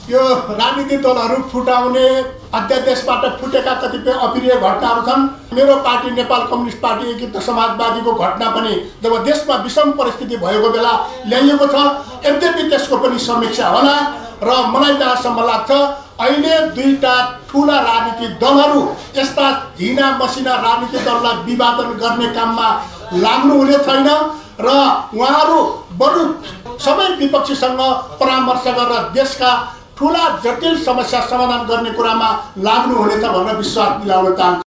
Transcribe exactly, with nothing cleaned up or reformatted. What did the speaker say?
यो राजनीतिक दलहरू फुटाउने अध्यादेशबाट फुटेका कतिपय अप्रिय घटनाहरू छन्। मेरो पार्टी नेपाल कम्युनिस्ट पार्टी एकीकृत समाजवादीको घटना पनि जब देशमा विषम परिस्थिति भएको बेला ल्याइएको छ, यद्यपि त्यसको पनि समीक्षा होला र मलाई जहाँसम्म लाग्छ अहिले दुईटा ठुला राजनीतिक दलहरू यस्ता झिना मसिना राजनीतिक दललाई विभाजन गर्ने काममा लाग्नुहुने छैन र उहाँहरू बरु सबै विपक्षीसँग परामर्श गरेर देशका ठुला जटिल समस्या समाधान गर्ने कुरामा लाग्नुहुनेछ भनेर विश्वास दिलाउन चाहन्छु।